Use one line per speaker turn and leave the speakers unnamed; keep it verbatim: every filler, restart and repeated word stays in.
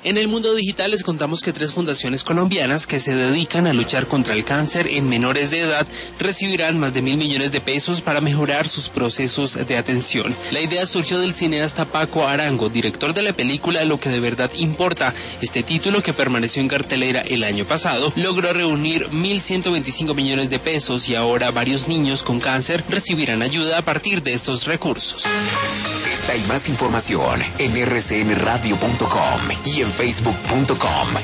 En el mundo digital les contamos que tres fundaciones colombianas que se dedican a luchar contra el cáncer en menores de edad recibirán más de mil millones de pesos para mejorar sus procesos de atención. La idea surgió del cineasta Paco Arango, director de la película Lo que de verdad importa. Este título, que permaneció en cartelera el año pasado, logró reunir mil ciento veinticinco millones de pesos y ahora varios niños con cáncer recibirán ayuda a partir de estos recursos.
Esta y más información en erre ce eme radio punto com y en facebook punto com